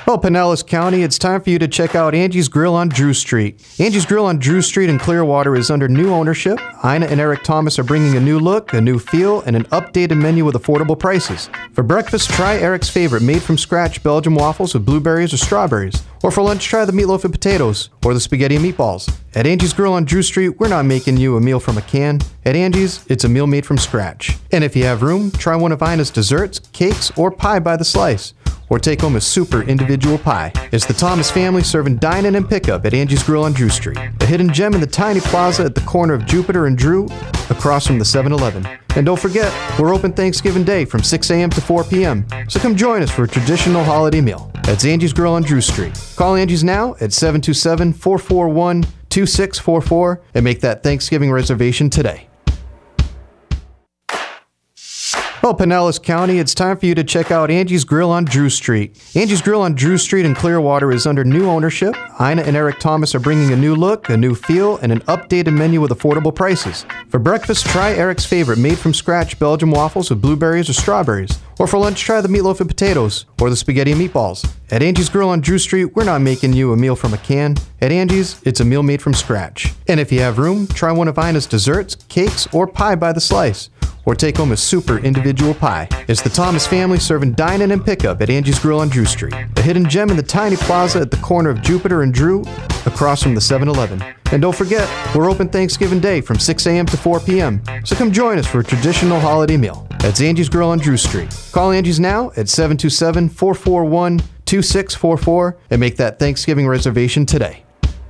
Well, Pinellas County, it's time for you to check out Angie's Grill on Drew Street. Angie's Grill on Drew Street in Clearwater is under new ownership. Ina and Eric Thomas are bringing a new look, a new feel, and an updated menu with affordable prices. For breakfast, try Eric's favorite made-from-scratch Belgian waffles with blueberries or strawberries. Or for lunch, try the meatloaf and potatoes, or the spaghetti and meatballs. At Angie's Grill on Drew Street, we're not making you a meal from a can. At Angie's, it's a meal made from scratch. And if you have room, try one of Ina's desserts, cakes, or pie by the slice. Or take home a super individual pie. It's the Thomas family serving dine-in and pickup at Angie's Grill on Drew Street, a hidden gem in the tiny plaza at the corner of Jupiter and Drew, across from the 7-Eleven. And don't forget, we're open Thanksgiving Day from 6 a.m. to 4 p.m., so come join us for a traditional holiday meal. That's Angie's Grill on Drew Street. Call Angie's now at 727-441-2644 and make that Thanksgiving reservation today. Well, Pinellas County, it's time for you to check out Angie's Grill on Drew Street. Angie's Grill on Drew Street in Clearwater is under new ownership. Ina and Eric Thomas are bringing a new look, a new feel, and an updated menu with affordable prices. For breakfast, try Eric's favorite made-from-scratch Belgian waffles with blueberries or strawberries. Or for lunch, try the meatloaf and potatoes, or the spaghetti and meatballs. At Angie's Grill on Drew Street, we're not making you a meal from a can. At Angie's, it's a meal made from scratch. And if you have room, try one of Ina's desserts, cakes, or pie by the slice. Or take home a super individual pie. It's the Thomas family serving dine-in and pickup at Angie's Grill on Drew Street, a hidden gem in the tiny plaza at the corner of Jupiter and Drew, across from the 7-Eleven. And don't forget, we're open Thanksgiving Day from 6 a.m. to 4 p.m., so come join us for a traditional holiday meal. That's Angie's Grill on Drew Street. Call Angie's now at 727-441-2644 and make that Thanksgiving reservation today.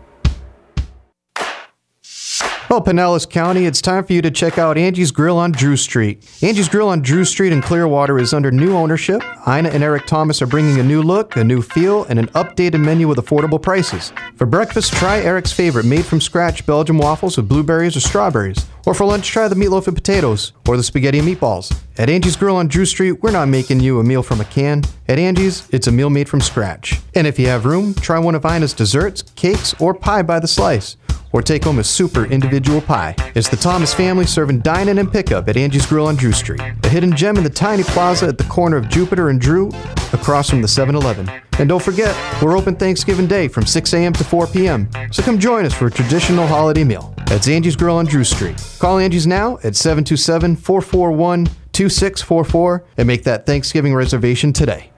Well, Pinellas County, it's time for you to check out Angie's Grill on Drew Street. Angie's Grill on Drew Street in Clearwater is under new ownership. Ina and Eric Thomas are bringing a new look, a new feel, and an updated menu with affordable prices. For breakfast, try Eric's favorite made-from-scratch Belgian waffles with blueberries or strawberries. Or for lunch, try the meatloaf and potatoes, or the spaghetti and meatballs. At Angie's Grill on Drew Street, we're not making you a meal from a can. At Angie's, it's a meal made from scratch. And if you have room, try one of Ina's desserts, cakes, or pie by the slice. Or take home a super individual pie. It's the Thomas family serving dine-in and pickup at Angie's Grill on Drew Street, a hidden gem in the tiny plaza at the corner of Jupiter and Drew, across from the 7-Eleven. And don't forget, we're open Thanksgiving Day from 6 a.m. to 4 p.m., so come join us for a traditional holiday meal. That's Angie's Grill on Drew Street. Call Angie's now at 727-441-2644 and make that Thanksgiving reservation today.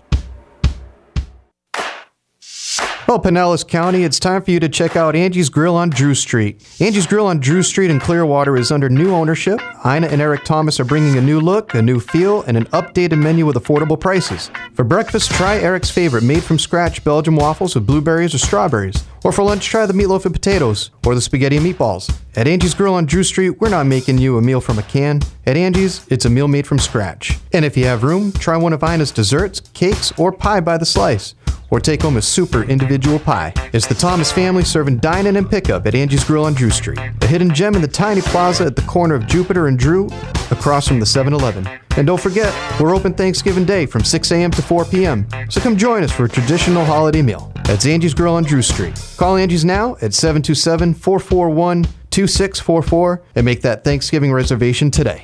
Well, Pinellas County, it's time for you to check out Angie's Grill on Drew Street. Angie's Grill on Drew Street in Clearwater is under new ownership. Ina and Eric Thomas are bringing a new look, a new feel, and an updated menu with affordable prices. For breakfast, try Eric's favorite made-from-scratch Belgian waffles with blueberries or strawberries. Or for lunch, try the meatloaf and potatoes, or the spaghetti and meatballs. At Angie's Grill on Drew Street, we're not making you a meal from a can. At Angie's, it's a meal made from scratch. And if you have room, try one of Ina's desserts, cakes, or pie by the slice. Or take home a super individual pie. It's the Thomas family serving dine-in and pickup at Angie's Grill on Drew Street, a hidden gem in the tiny plaza at the corner of Jupiter and Drew, across from the 7-Eleven. And don't forget, we're open Thanksgiving Day from 6 a.m. to 4 p.m., so come join us for a traditional holiday meal. That's Angie's Grill on Drew Street. Call Angie's now at 727-441-2644 and make that Thanksgiving reservation today.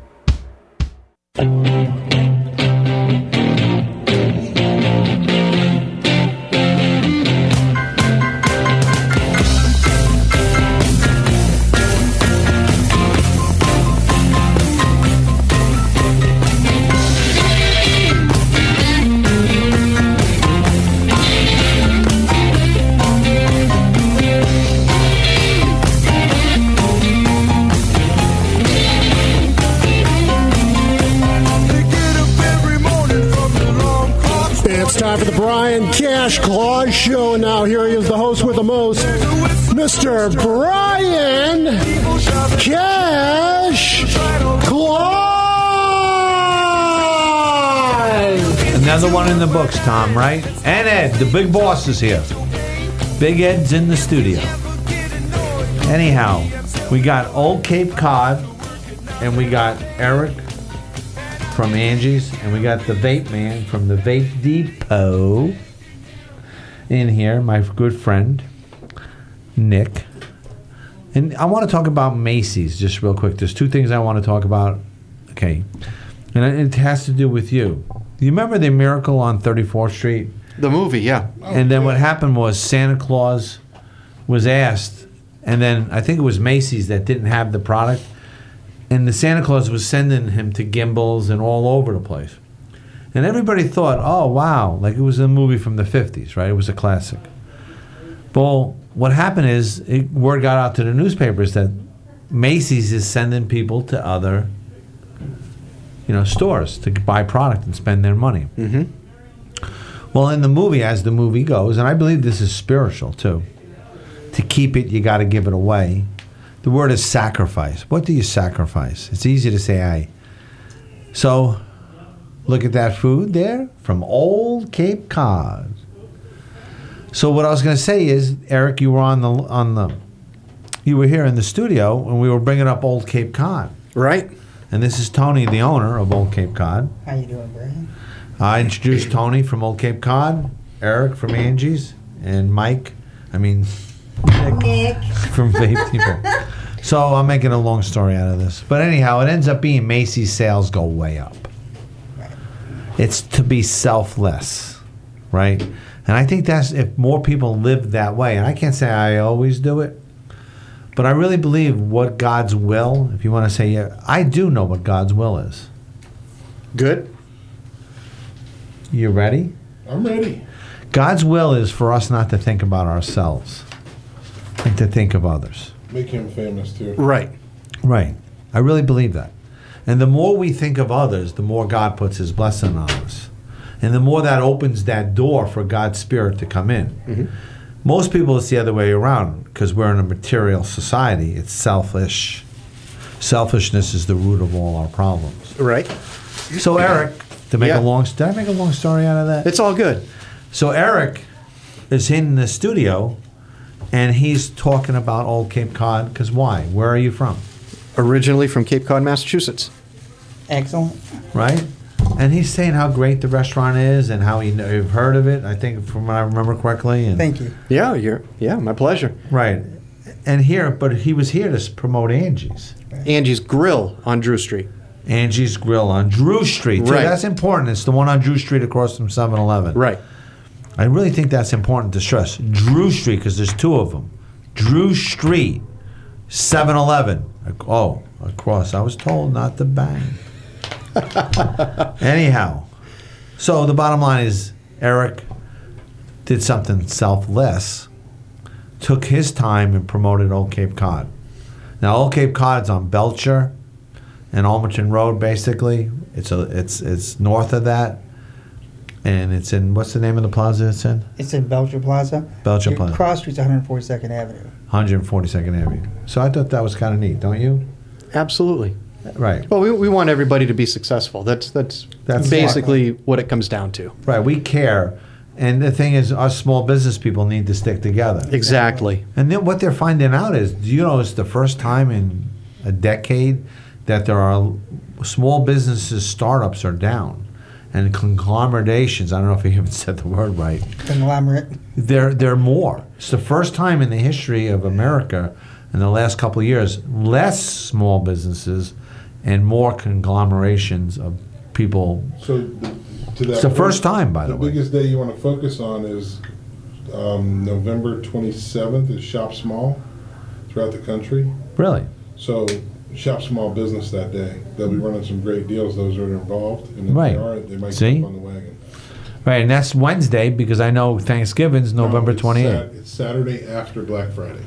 Time for the Brian Cash Claus Show. Now here he is, the host with the most, Mr. Brian Cash Claus. Another one in the books, Tom, right? And Ed, the big boss is here. Big Ed's in the studio. Anyhow, we got Old Cape Cod, and we got Eric from Angie's, and we got the Vape Man from the Vape Depot in here, my good friend Nick. And I want to talk about Macy's just real quick. There's two things I want to talk about. Okay. And it has to do with you. You remember the Miracle on 34th Street The movie, yeah. And then what happened was Santa Claus was asked, and then I think it was Macy's that didn't have the product, and the Santa Claus was sending him to Gimbals and all over the place. And everybody thought, oh, wow, like it was a movie from the 50s, right? It was a classic. Well, what happened is word got out to the newspapers that Macy's is sending people to other, stores to buy product and spend their money. Mm-hmm. Well, in the movie, as the movie goes, and I believe this is spiritual too, to keep it, you got to give it away. The word is sacrifice. What do you sacrifice? It's easy to say, aye. So, look at that food there from Old Cape Cod. So what I was going to say is, Eric, you were you were here in the studio and we were bringing up Old Cape Cod. Right. And this is Tony, the owner of Old Cape Cod. How you doing, Brian? I introduced Tony from Old Cape Cod, Eric from Angie's, and Nick from Vape Depot. So I'm making a long story out of this. But anyhow, it ends up being Macy's sales go way up. It's to be selfless, right? And I think that's if more people live that way. And I can't say I always do it, but I really believe what God's will, if you want to say, yeah, I do know what God's will is. Good. You ready? I'm ready. God's will is for us not to think about ourselves and to think of others. Make him famous too. Right. Right. I really believe that. And the more we think of others, the more God puts his blessing on us. And the more that opens that door for God's Spirit to come in. Mm-hmm. Most people, it's the other way around because we're in a material society. It's selfish. Selfishness is the root of all our problems. Right. So, Eric, did I make a long story out of that? It's all good. So, Eric is in the studio and he's talking about Old Cape Cod because why? Where are you from? Originally from Cape Cod, Massachusetts. Excellent. Right? And he's saying how great the restaurant is and how you've heard of it, I think, from what I remember correctly. And Thank you. Yeah, my pleasure. right. And but he was here to promote Angie's. Angie's Grill on Drew Street. Angie's Grill on Drew Street. Too. Right. That's important. It's the one on Drew Street across from 7-Eleven. Right. I really think that's important to stress. Drew Street, because there's two of them. Drew Street, 7-Eleven. Oh, across. I was told not to bang. Anyhow, so the bottom line is Eric did something selfless, took his time and promoted Old Cape Cod. Now, Old Cape Cod is on Belcher and Almerton Road, basically. It's north of that, and it's in, what's the name of the plaza it's in? It's in Belcher Plaza. Belcher Plaza. Cross Street's 142nd Avenue. 142nd Avenue. So I thought that was kind of neat, don't you? Absolutely. Right. Well, we want everybody to be successful. That's basically what it comes down to. Right. We care. And the thing is, us small business people need to stick together. Exactly. And then what they're finding out is, it's the first time in a decade that there are small businesses, startups are down. And conglomerations, I don't know if you even said the word right. Conglomerate. They're more. It's the first time in the history of America in the last couple of years, less small businesses and more conglomerations of people. So to that It's the first time, by the way. The biggest day you want to focus on is November 27th is Shop Small throughout the country. Really? So shop small business that day. They'll be running some great deals, those that are involved. And if Right. they aren't, they might See? jump on the wagon. Right, and that's Wednesday because I know Thanksgiving's November No, it's 28th. It's Saturday after Black Friday.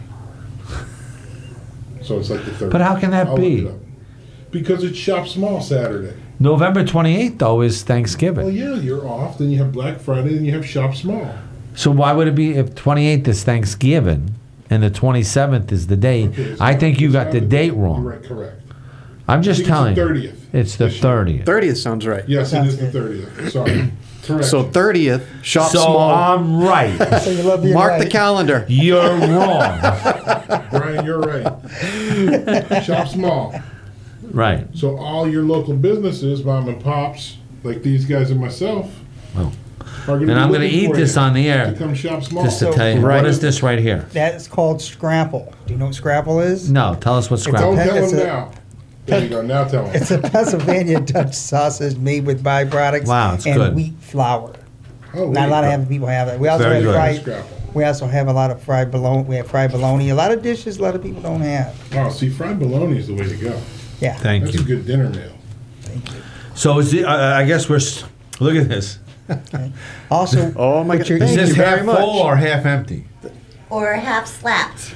So it's like the 30th. But how can that I'll look be? it up. Because it's Shop Small Saturday. November 28th, though, is Thanksgiving. Well, yeah, you're off. Then you have Black Friday, and you have Shop Small. So why would it be if 28th is Thanksgiving and the 27th is the day? Okay, I think you got the Saturday. date You're wrong. right, correct. I'm just I think telling it's the you. 30th. It's the this year. 30th. 30th sounds right. Yes, it Sounds is the good. 30th. Sorry. Correct. So 30th, shop So small. I'm right. So you love being Mark right. the calendar. You're wrong. Brian, you're right. Shop Small. Right. So all your local businesses, mom and pops, like these guys and myself, Well, are going and I'm going to eat this on the air to come Shop Small. just to So- tell you. Right. What is this right here? That's called scrapple. Do you know what scrapple is? No, tell us what Don't scrapple. tell It's him a- now. There you go. Now tell him. It's a Pennsylvania Dutch sausage made with byproducts Wow, it's and good. wheat flour. Oh, Not a lot wait. of people have that. We also Very have good. fried. Scrapple. We also have a lot of fried bologna. We have fried bologna. A lot of dishes a lot of people don't have. Oh, see, fried bologna is the way to go. Yeah. Thank That's a you. good dinner meal. So is the, I guess look at this. Also, Oh, my with God. your- Thank Is this you very half much. full or half empty? Or half slapped.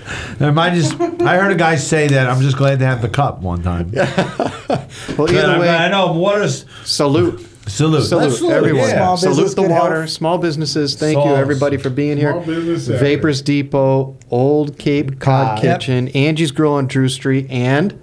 I heard a guy say that. I'm just glad to have the cup one time. Well, either I way, know. Water's salute. salute. Salute, Salute, everyone. yeah. Small business, Salute the good water. health. Small businesses. Thank you, Sauce. everybody, for being here. Small business effort. Vapors Depot, Old Cape Cod Yep. Kitchen, Angie's Grill on Drew Street, and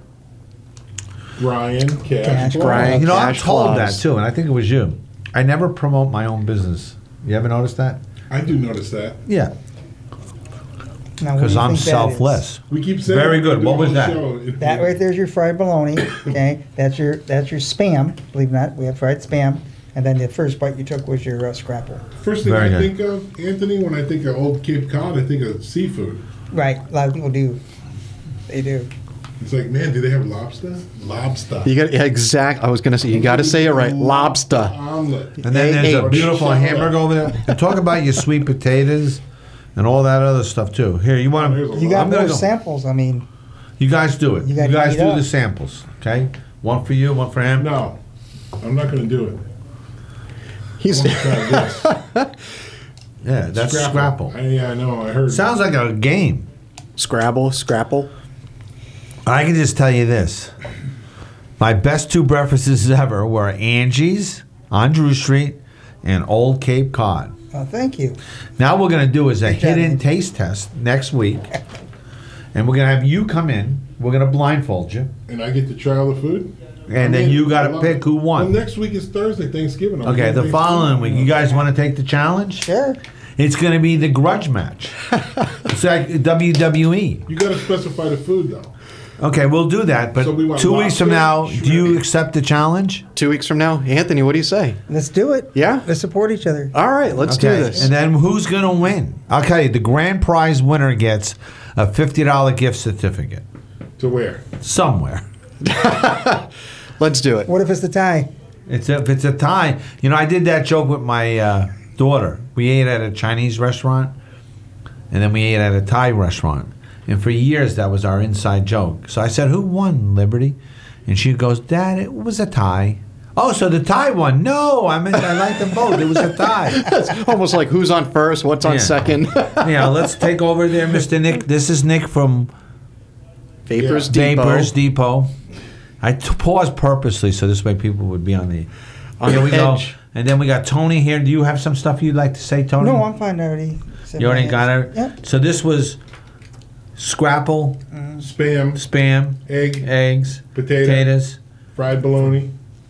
Brian Cash Cash. Brian. You know, I'm Cash told that Claus. too, and I think it was you. I never promote my own business. You ever noticed that? I do notice that. Yeah, now, what do because you I'm think that is? selfless. We keep saying Very we're gonna good. do What a was whole that? show. That right there's your fried bologna. Okay, that's your spam. Believe it or not, we have fried spam. And then the first bite you took was your scrapple. First thing Very I good. think of, Anthony, when I think of Old Cape Cod, I think of seafood. Right, a lot of people do. They do. It's like, man, do they have lobster? Lobster. you got exact. I was going to say you got to say it right. Lobster. Omelet. And then there's a H. beautiful hamburger over there. And talk about your sweet potatoes and all that other stuff too. Here, you want There's a to? You got I'm gonna more go. samples. I mean, You guys do it. You You, gotta guys eat do up. the samples. Okay, one for you, one for him. No, I'm not going to do it. He's I'm gonna try this. Yeah, that's scrapple. Yeah, I know. I heard. Sounds like a game. Scrapple. I can just tell you this. My best two breakfasts ever were Angie's on Drew Street and Old Cape Cod. thank you. Now what we're going to do is a Good job, hidden Andy. taste test next week. And we're going to have you come in. We're going to blindfold you. And I get to try all the food. And then you got to pick who won. Well, next week is Thursday, Thanksgiving. Okay, the following week. You guys want to take the challenge? Sure. It's going to be the grudge match. It's like WWE. You got to specify the food though. Okay, we'll do that. But So we want 2 weeks from now, lobster, do you shrimp. accept the challenge? 2 weeks from now, Anthony. What do you say? Let's do it. Yeah? Let's support each other. All right, let's do this. And then who's going to win? I'll tell you, the grand prize winner gets a $50 gift certificate To where? somewhere. Let's do it. What if it's the tie? If it's a tie, you know, I did that joke with my daughter. We ate at a Chinese restaurant, and then we ate at a Thai restaurant. And for years, that was our inside joke. So I said, "Who won, Liberty?" And she goes, "Dad, it was a tie." Oh, so the tie won? No, I like them both. It was a tie. It's almost like who's on first, what's on Yeah. second. Yeah, let's take over there, Mr. Nick. This is Nick from Vapors Yeah. Depot. Vapors Depot. I paused purposely so this way people would be on the On Here the we go. edge. And then we got Tony here. Do you have some stuff you'd like to say, Tony? No, I'm fine already. You already got it? Yep. So this was scrapple, Spam, spam, egg, eggs, potato, potatoes. fried bologna.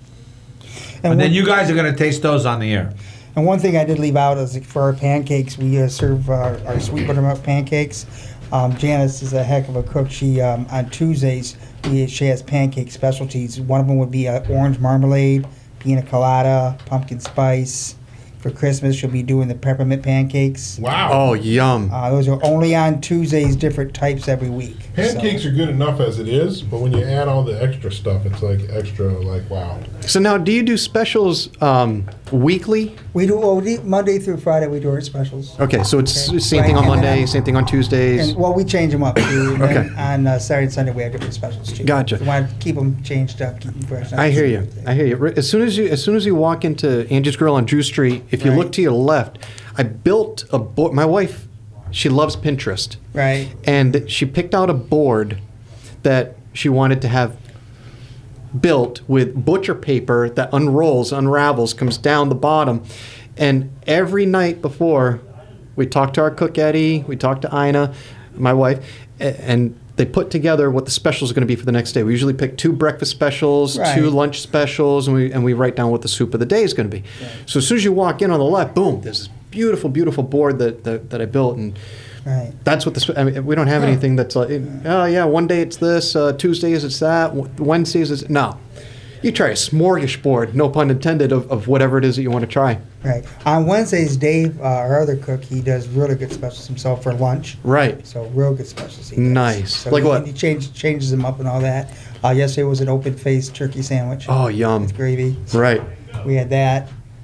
And then one- you guys are going to taste those on the air. And one thing I did leave out is for our pancakes, we serve our sweet buttermilk pancakes. Janice is a heck of a cook. She on Tuesdays she has pancake specialties. One of them would be orange marmalade, pina colada, pumpkin spice. For Christmas, she'll be doing the peppermint pancakes. Wow. Oh, yum. Those are only on Tuesdays, different types every week. Pancakes So, are good enough as it is, but when you add all the extra stuff, it's like extra, like wow. So now, do you do specials weekly? we do Monday through Friday. We do our specials. Okay, so it's Okay. same thing on Right, and then Monday, same thing on Tuesdays. And, well, we change them up too. And Okay. then on Saturday and Sunday, we have different specials too. Gotcha. We want to keep them changed up, keep them fresh. I hear you. I hear you. As soon as you walk into Angie's Grill on Drew Street, if you Right. look to your left, I built a board. My wife, she loves Pinterest, Right. and she picked out a board that she wanted to have built with butcher paper that unravels, comes down the bottom, and every night before, we talk to our cook Eddie, we talk to Ina, my wife, and they put together what the specials are going to be for the next day. We usually pick 2 breakfast specials, Right. 2 lunch specials, and we write down what the soup of the day is going to be. So as soon as you walk in on the left, boom, there's this beautiful, beautiful board that I built, and Right. that's what I mean, we don't have anything that's like, oh yeah, one day it's this, Tuesdays it's that, Wednesdays it's no. You try a smorgasbord, no pun intended, of whatever it is that you want to try. Right. On Wednesdays, Dave, our other cook, he does really good specials himself for lunch. Right. So real good specials. He does. Nice. So Like he, what? He changes them up and all that. Yesterday was an open-faced turkey sandwich Oh, yum. with gravy. So Right. we had that.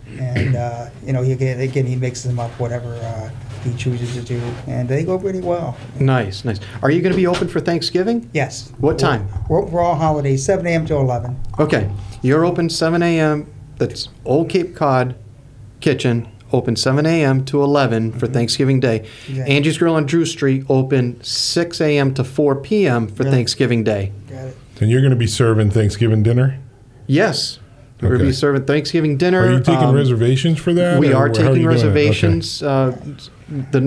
and he mixes them up whatever he chooses to do, and they go pretty well. Nice. Are you going to be open for Thanksgiving? Yes. What time? We're all holidays, 7 a.m. to 11. Okay, you're open 7 a.m. That's Old Cape Cod Kitchen, open 7 a.m. to 11 for Thanksgiving Day. Exactly. Angie's Grill on Drew Street, open 6 a.m. to 4 p.m. for Thanksgiving Day. Got it. And you're going to be serving Thanksgiving dinner? Yes. We're going to Okay. be serving Thanksgiving dinner. Are you taking reservations for that? We or are how taking you doing it? reservations. The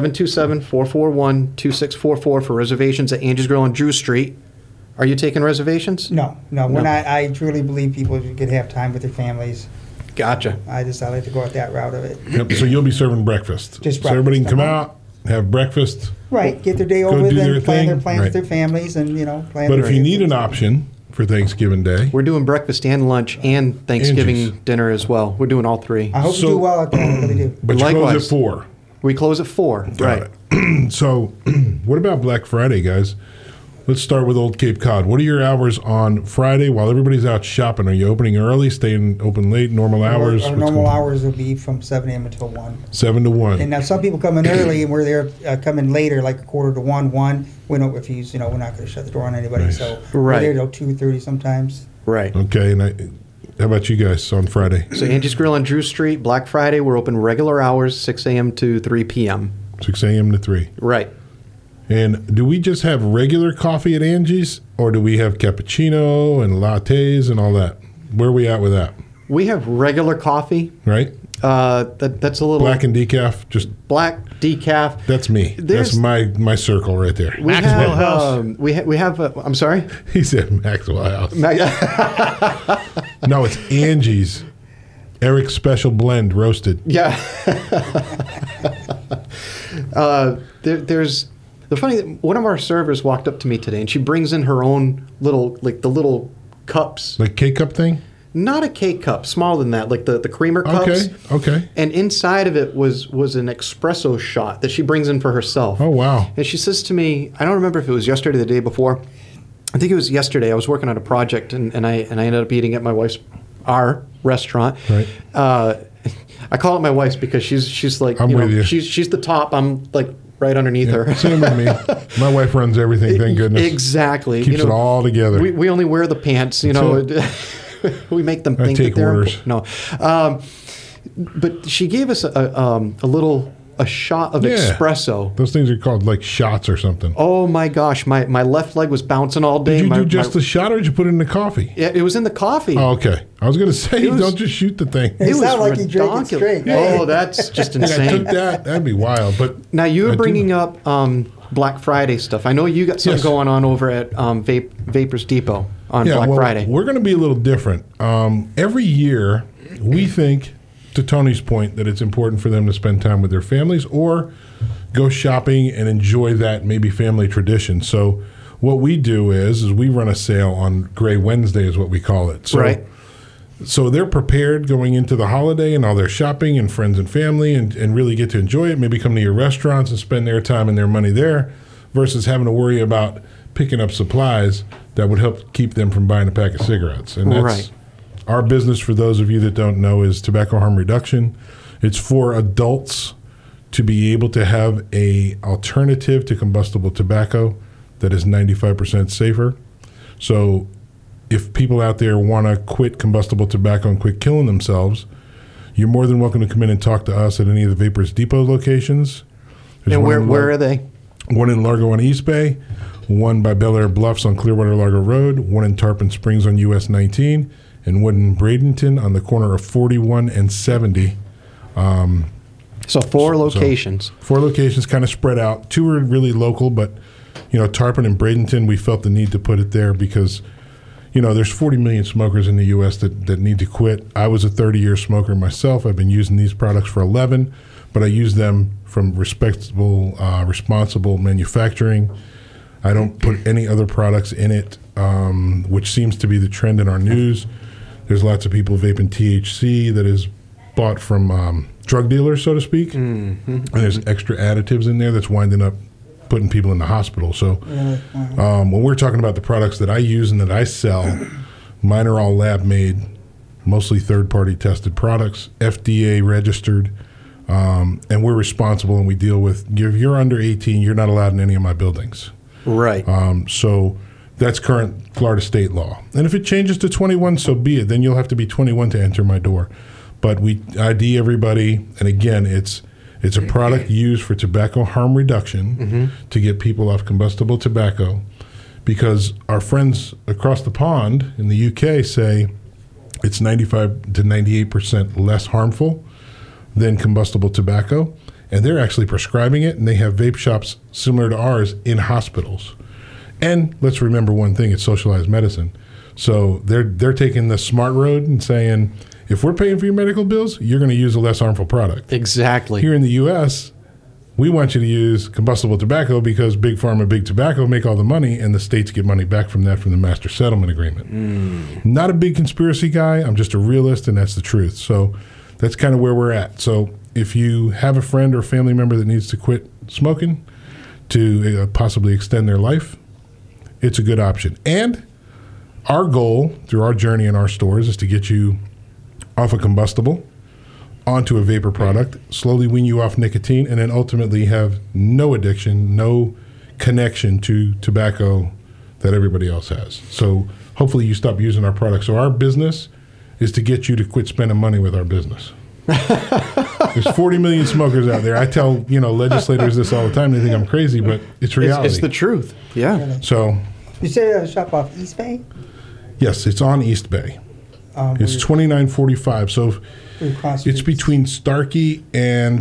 727-441-2644 for reservations at Angie's Grill on Drew Street. Are you taking reservations? No, we're not. I truly believe people could have time with their families. Gotcha. I like to go out that route of it. Okay. Yep, so you'll be serving breakfast. Just So everybody can breakfast, come out, have breakfast. Right, get their day Go over, do their then plan their thing. plans Right. with their families, and plan. But their if you need things. an option for Thanksgiving Day, We're doing breakfast and lunch and Thanksgiving Angie's. dinner as well. We're doing all three. I hope So- you do well at that. I really do. but you close Likewise. at 4. We close at 4. Got Right. it. So, what about Black Friday, guys? Let's start with Old Cape Cod. What are your hours on Friday while everybody's out shopping? Are you opening early, staying open late, normal hours? Our What's normal going on? hours will be from 7 a.m. until 1. 7 to 1. And now some people come in early, and we're there coming later, like a quarter to 1. We don't refuse. We're not going to shut the door on anybody. Nice. So Right. we're there till 2:30 sometimes. Right. Okay, and how about you guys on Friday? So Angie's Grill on Drew Street, Black Friday, we're open regular hours, 6 a.m. to 3 p.m. 6 a.m. to 3. Right. And do we just have regular coffee at Angie's, or do we have cappuccino and lattes and all that? Where are we at with that? We have regular coffee. Right? That's a little Black and decaf, just black decaf. that's me. There's- That's my circle right there. We Maxwell have, House. we have. I'm sorry. He said Maxwell House. Ma- No, it's Angie's. Eric's Special Blend roasted. Yeah. There's the funny. One of our servers walked up to me today, and she brings in her own little, like the little cups. Like K-cup thing? Not a cake cup, smaller than that, like the creamer cups. Okay. And inside of it was an espresso shot that she brings in for herself. Oh, wow. And she says to me, I don't remember if it was yesterday or the day before. I think it was yesterday. I was working on a project, and I ended up eating at our restaurant. Right. I call it my wife's because she's like, I'm with you. she's the top. I'm like right underneath her. Same with me. My wife runs everything, thank goodness. Exactly. Keeps it all together. We only wear the pants, we make them I think take that they're orders. No. But she gave us a shot of Yeah. espresso. Those things are called like shots or something. Oh my gosh, my left leg was bouncing all day. Did you my, do just the shot or did you put it in the coffee? Yeah, it was in the coffee. Oh, okay. I was going to say, It was- don't just shoot the thing. It was sounded like you drank it ridiculous. straight. Oh, that's just Yeah, I insane. took that. That'd be wild. But Now you I were do- bringing up Black Friday stuff. I know you got something Yes. going on over at Vapors Depot on Black well, Friday. We're going to be a little different. Every year, we think, to Tony's point, that it's important for them to spend time with their families or go shopping and enjoy that maybe family tradition. So what we do is we run a sale on Gray Wednesday is what we call it. So, Right. So they're prepared going into the holiday and all their shopping and friends and family and really get to enjoy it, maybe come to your restaurants and spend their time and their money there versus having to worry about picking up supplies that would help keep them from buying a pack of cigarettes. And that's Right. our business, for those of you that don't know, is tobacco harm reduction. It's for adults to be able to have a alternative to combustible tobacco that is 95% safer. So if people out there want to quit combustible tobacco and quit killing themselves, you're more than welcome to come in and talk to us at any of the Vapors Depot locations. There's and one in where are they? One in Largo on East Bay, one by Bel Air Bluffs on Clearwater Largo Road, one in Tarpon Springs on US 19, and one in Bradenton on the corner of 41 and 70. So 4 locations. 4 locations kind of spread out. 2 are really local, but Tarpon and Bradenton, we felt the need to put it there because there's 40 million smokers in the U.S. that need to quit. I was a 30-year smoker myself. I've been using these products for 11, but I use them from responsible manufacturing. I don't put any other products in it, which seems to be the trend in our news. There's lots of people vaping THC that is bought from drug dealers, so to speak. Mm-hmm. And there's extra additives in there that's winding up putting people in the hospital. So when we're talking about the products that I use and that I sell, mine are all lab made, mostly third-party tested products, FDA registered, and we're responsible and we deal with, if you're under 18, you're not allowed in any of my buildings. Right. So that's current Florida state law. And if it changes to 21, so be it. Then you'll have to be 21 to enter my door. But we ID everybody, and again, it's a product used for tobacco harm reduction to get people off combustible tobacco, because our friends across the pond in the UK say it's 95 to 98% less harmful than combustible tobacco, and they're actually prescribing it, and they have vape shops similar to ours in hospitals. And let's remember one thing, it's socialized medicine. So they're taking the smart road and saying, if we're paying for your medical bills, you're going to use a less harmful product. Exactly. Here in the U.S., we want you to use combustible tobacco because Big Pharma, Big Tobacco make all the money, and the states get money back from that from the Master Settlement Agreement. Not a big conspiracy guy. I'm just a realist, and that's the truth. So that's kind of where we're at. So if you have a friend or family member that needs to quit smoking to possibly extend their life, it's a good option. And our goal through our journey in our stores is to get you off a combustible onto a vapor product, slowly wean you off nicotine, and then ultimately have no addiction, no connection to tobacco that everybody else has. So hopefully you stop using our product. So our business is to get you to quit spending money with our business. There's 40 million smokers out there. I tell legislators this all the time. They think I'm crazy, but it's reality. It's the truth. Yeah. So You say shop off East Bay? yes, it's on East Bay. It's 2945. So it's between Starkey and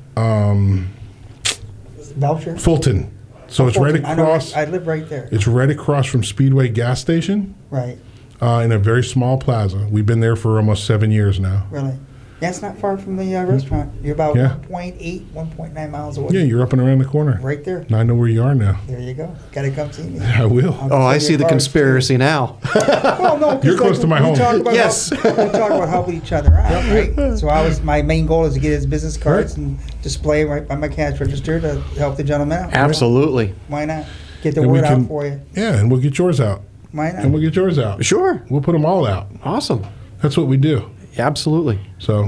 Belcher? Fulton. So it's right Fulton. I know, across. I live right there. It's right across from Speedway gas station Right. in a very small plaza. We've been there for almost 7 years now. Really? That's not far from the restaurant. You're about Yeah. 1.8, 1.9 miles away. Yeah, you're up and around the corner. Right there. And I know where you are now. There you go. Gotta come see me. I will. Oh, I see the conspiracy now. Well, no, 'cause You're close to my home. Yes. We talk about helping each other out, right? So my main goal is to get his business cards and display right by my cash register to help the gentleman out. Absolutely. Why not? Get the And we word can- out for you. Yeah, and we'll get yours out. Why not? And we'll get yours out. Sure. We'll put them all out. Awesome. That's what we do. Absolutely. So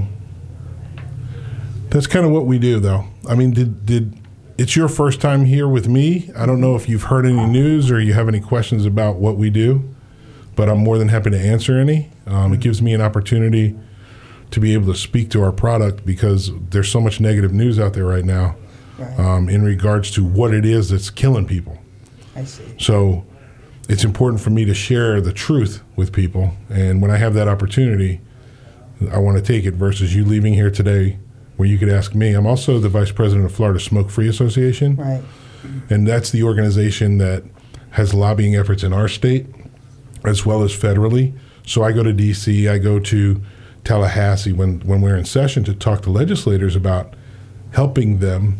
that's kind of what we do, though. I mean, did it's your first time here with me? I don't know if you've heard any news or you have any questions about what we do, but I'm more than happy to answer any. It gives me an opportunity to be able to speak to our product because there's so much negative news out there right now Right. in regards to what it is that's killing people. I see. So it's important for me to share the truth with people. And when I have that opportunity, I want to take it versus you leaving here today where you could ask me. I'm also the vice president of Florida Smoke Free Association. Right. And that's the organization that has lobbying efforts in our state as well as federally. So I go to D.C., I go to Tallahassee when we're in session to talk to legislators about helping them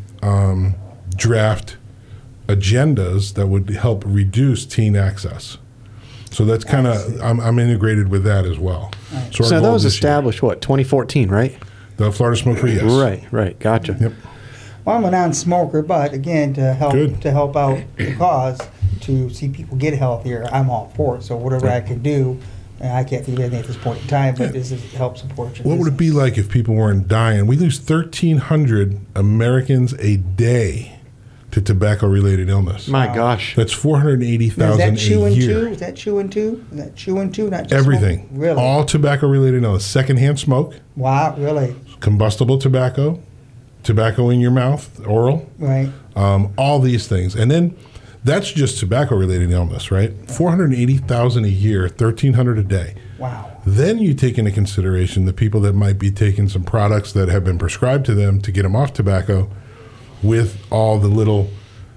draft agendas that would help reduce teen access. So that's kind of, I'm integrated with that as well. Right. our So goal that was this year- established, 2014, right? The Florida Smoke Free, yes. Right. Gotcha. Yep. Well, I'm a non-smoker, but again, to Good. help out the cause, to see people get healthier, I'm all for it. So whatever I can do, and I can't think of anything at this point in time, but this is help support your What would it be business. like if people weren't dying? We lose 1,300 Americans a day to tobacco-related illness. My gosh. That's 480,000 Now, is that a chewing year. too? Is that chewing too? Is that chewing too? Not just Everything. smoking? Really? All tobacco-related illness. Secondhand smoke, Wow, really? combustible tobacco, tobacco in your mouth, oral, Right. all these things. And then that's just tobacco-related illness, right? 480,000 a year, 1,300 a day. Wow. Then you take into consideration the people that might be taking some products that have been prescribed to them to get them off tobacco with all the little,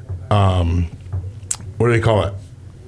what do they call it?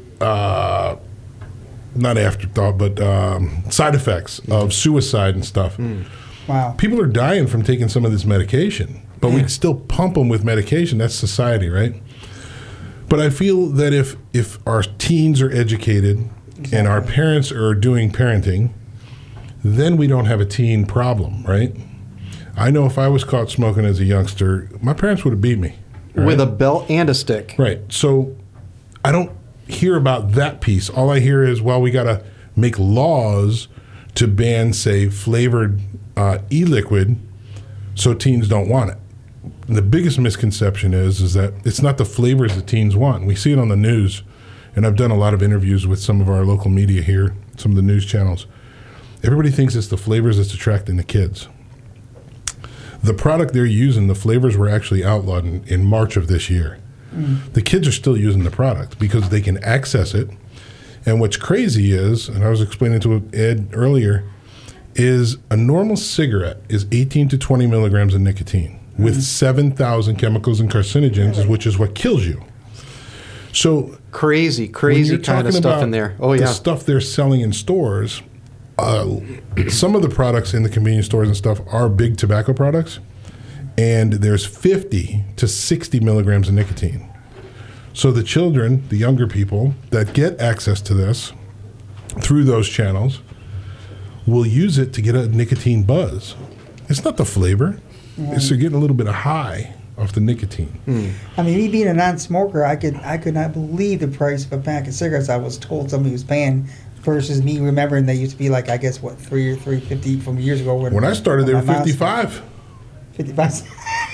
Not afterthought, but side effects of suicide and stuff. Wow. People are dying from taking some of this medication, but we still pump them with medication. That's society, right? But I feel that if our teens are educated and our parents are doing parenting, then we don't have a teen problem, right? I know if I was caught smoking as a youngster, my parents would have beat me. right? With a belt and a stick. Right. So I don't hear about that piece. All I hear is, well, we got to make laws to ban, say, flavored e-liquid so teens don't want it. And the biggest misconception is that it's not the flavors that teens want. We see it on the news, and I've done a lot of interviews with some of our local media here, some of the news channels. Everybody thinks it's the flavors that's attracting the kids. The product they're using, the flavors were actually outlawed in March of this year. The kids are still using the product because they can access it. And what's crazy is, and I was explaining to Ed earlier, is a normal cigarette is 18 to 20 milligrams of nicotine with 7,000 chemicals and carcinogens, which is what kills you. So Crazy when you're kind of talking stuff about in there. Oh, the yeah. stuff they're selling in stores, some of the products in the convenience stores and stuff are big tobacco products, and there's 50 to 60 milligrams of nicotine. So the children, the younger people that get access to this through those channels will use it to get a nicotine buzz. It's not the flavor. It's they're getting a little bit of high off the nicotine. I mean, me being a non-smoker, I could not believe the price of a pack of cigarettes I was told somebody was paying versus me remembering they used to be like, I guess, what, $3 or $3.50 from years ago. When I started, they were my mom's- 55. 55.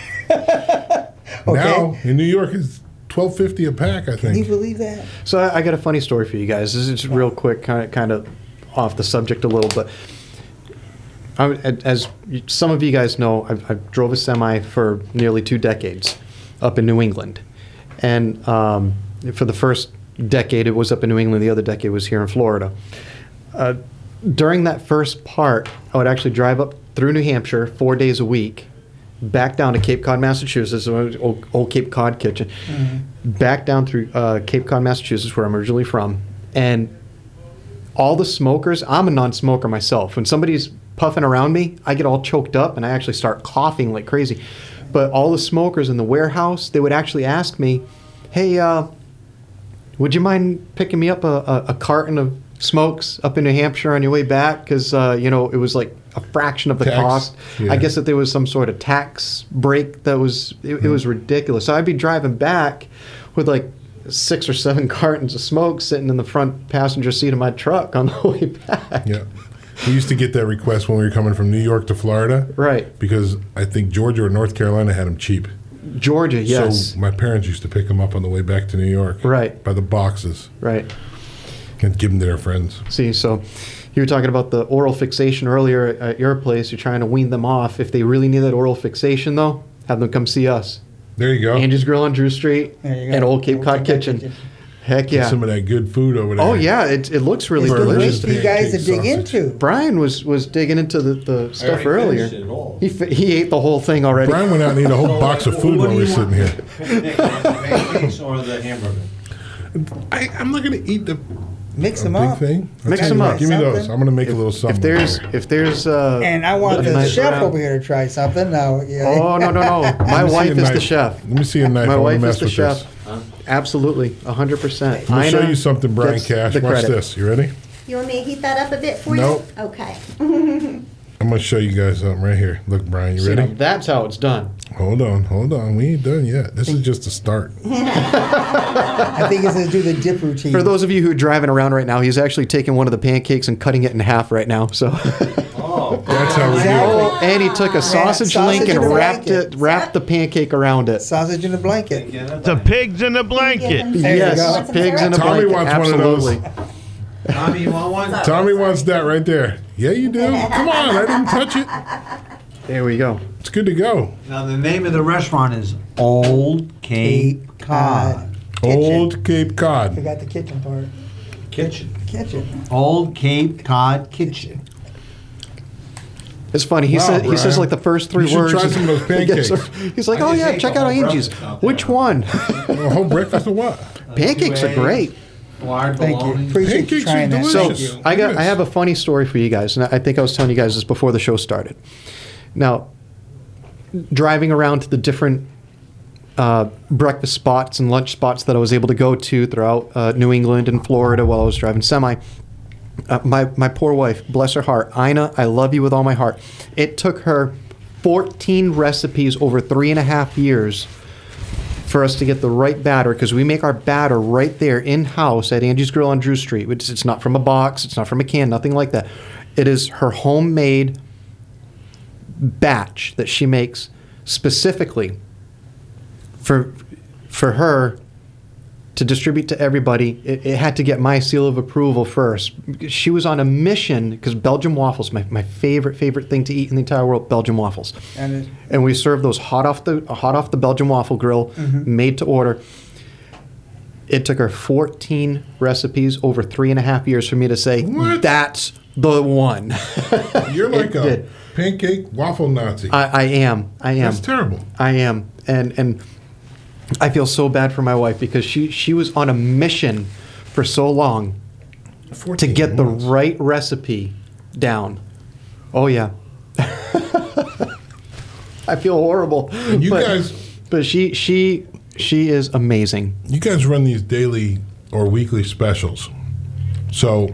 Now in New York, it's $12.50 a pack. I Can you think. believe that? So I got a funny story for you guys. This is real quick, kind of off the subject a little, but as some of you guys know, I drove a semi for nearly 2 decades up in New England. And for the first decade, it was up in New England. The other decade was here in Florida. During that first part, I would actually drive up through New Hampshire 4 days a week, back down to Cape Cod, Massachusetts, old Cape Cod kitchen, back down through Cape Cod, Massachusetts, where I'm originally from. And all the smokers, I'm a non-smoker myself. When somebody's puffing around me, I get all choked up and I actually start coughing like crazy. But all the smokers in the warehouse, they would actually ask me, hey, would you mind picking me up a carton of smokes up in New Hampshire on your way back? Because, it was like a fraction of the Tax, cost. yeah. I guess that there was some sort of tax break that was, it was ridiculous. So I'd be driving back with like 6 or 7 cartons of smoke sitting in the front passenger seat of my truck on the way back. Yeah. We used to get that request when we were coming from New York to Florida. Right. Because I think Georgia or North Carolina had them cheap. Georgia, yes. So my parents used to pick them up on the way back to New York. Right. By the boxes. Right. And give them to their friends. See, so you were talking about the oral fixation earlier at your place. You're trying to wean them off. If they really need that oral fixation, though, have them come see us. There you go. Angie's Grill on Drew Street There you go. and Old Cape Old Cod Cape Cod Kitchen. Kitchen. Heck Get yeah. some of that good food over there. Oh, yeah. It looks really It's good delicious. for you guys to dig Pancake sausage. into. Brian was digging into the stuff already earlier. finished it all. He ate the whole thing already. Brian went out and ate a whole box of food What while do we were you sitting want? here. Nick, pancakes or the hamburger? I'm not going to eat the Mix them big up. thing. I'll Mix tell them you what, up. Give me those. Something. I'm going to make a little something. If there's And I want a the nice chef round- over here to try something. No, yeah. Oh, no. My Let me see wife a is the knife. chef. Let me see a knife. My I wanna wife mess is the with chef. this. Absolutely, 100%. I'm going to show Ina you something, Brian gets Cash. the Watch credit. this. You ready? You want me to heat that up a bit for Nope. you? Okay. I'm going to show you guys something right here. Look, Brian, you See, now ready? that's how it's done. Hold on. We ain't done yet. This is just the start. I think he's going to do the dip routine. For those of you who are driving around right now, he's actually taking one of the pancakes and cutting it in half right now. So, Oh, That's how we do Exactly. it. and he took a sausage sausage link and in a wrapped blanket. the pancake around it. Sausage in a blanket. The pigs in a blanket. There you Yes, go. pigs in a Tommy blanket. wants one of those. Absolutely. Tommy, you want one? Tommy wants that right there. Yeah, you do. Come on, I didn't touch it. There we go. It's good to go. Now, the name of the restaurant is Old Cape Cod Kitchen. Old Cape Cod. Forgot the kitchen part. Kitchen. Kitchen. Old Cape Cod Kitchen. It's funny. He Wow, he says Brian. like the first 3 You should words. try some of those pancakes. He's like, I oh just yeah, ate check the out whole Angie's. breakfast out there. Which one? A whole breakfast of what? Pancakes are 2 great. eggs, Wired Thank you. bologna. Appreciate you Pancakes are trying that. delicious. So Thank I have a funny story for you guys, and I think I was telling you guys this before the show started. Now, driving around to the different breakfast spots and lunch spots that I was able to go to throughout New England and Florida while I was driving semi. My poor wife, bless her heart, Ina, I love you with all my heart. It took her 14 recipes over 3.5 years for us to get the right batter, because we make our batter right there in-house at Angie's Grill on Drew Street. It's not from a box, it's not from a can, nothing like that. It is her homemade batch that she makes specifically for her to distribute to everybody. It had to get my seal of approval first. She was on a mission because Belgian waffles, my favorite thing to eat in the entire world, Belgian waffles. And we serve those hot off the Belgian waffle grill, made to order. It took her 14 recipes over 3.5 years for me to say, What? That's the one. You're like It a did. pancake waffle Nazi. I am. That's terrible. I am. And I feel so bad for my wife because she was on a mission for so long to 14 get the months. right recipe down. Oh, yeah. I feel horrible. And you guys- But she is amazing. You guys run these daily or weekly specials. So,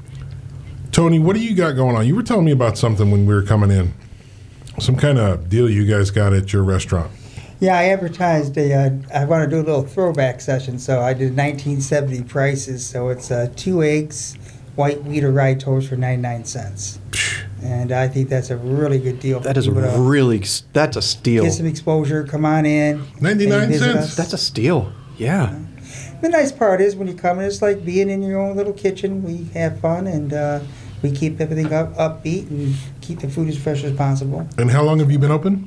Tony, what do you got going on? You were telling me about something when we were coming in. Some kind of deal you guys got at your restaurant. Yeah, I advertised I want to do a little throwback session, so I did 1970 prices. So it's 2 eggs, white wheat or rye toast for 99 cents. And I think that's a really good deal. for That is people to that's a steal. get some exposure, come on in. 99 and visit cents? us. That's a steal. Yeah. The nice part is when you come in, it's like being in your own little kitchen. We have fun and we keep everything upbeat and keep the food as fresh as possible. And how long have you been open?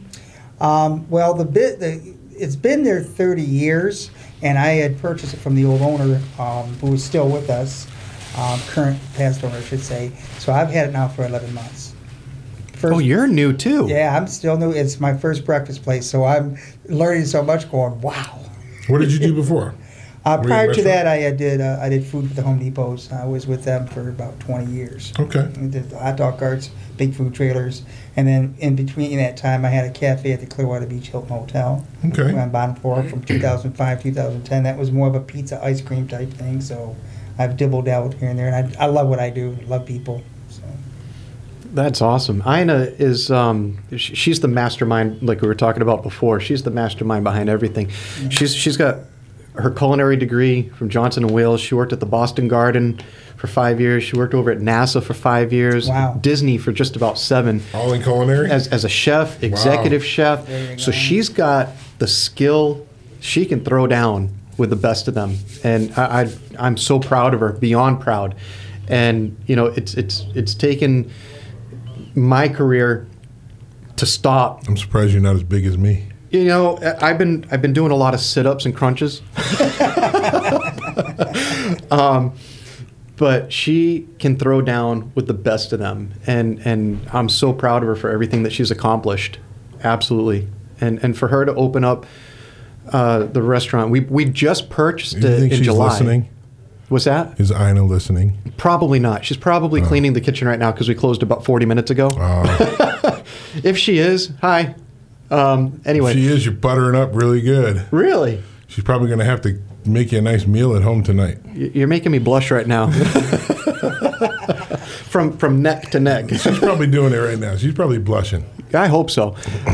Well, it's been there 30 years, and I had purchased it from the old owner, who is still with us, current past owner, I should say. So I've had it now for 11 months. Oh, you're new too. Yeah, I'm still new. It's my first breakfast place, so I'm learning so much. Going, wow. What did you do before? Were you in a Prior to restaurant? that, I did food for the Home Depots. I was with them for about 20 years. Okay. We did the hot dog carts, big food trailers, and then in between that time, I had a cafe at the Clearwater Beach Hilton Hotel. Okay. On bottom floor from 2005, 2010. That was more of a pizza ice cream type thing. So I've dibbled out here and there, and I love what I do. Love people. So. That's awesome. Ina is she's the mastermind, like we were talking about before. She's the mastermind behind everything. She's got her culinary degree from Johnson & Wales. She worked at the Boston Garden for 5 years. She worked over at NASA for 5 years. Wow. Disney for just about 7. All in culinary? As a chef, executive chef. There you So go. she's got the skill. She can throw down with the best of them. And I'm so proud of her, beyond proud. And, you know, it's taken my career to stop. I'm surprised you're not as big as me. You know, I've been doing a lot of sit-ups and crunches. But she can throw down with the best of them, and I'm so proud of her for everything that she's accomplished. Absolutely, and for her to open up the restaurant, we just purchased Do you it think in she's July. listening? What's that? Is Ina listening? Probably not. She's probably cleaning the kitchen right now because we closed about 40 minutes ago. If she is, hi. Anyway, She is. You're buttering up really good. really, She's probably going to have to make you a nice meal at home tonight. you're making me blush right now. from neck to neck. She's probably doing it right now. She's probably blushing. I hope so.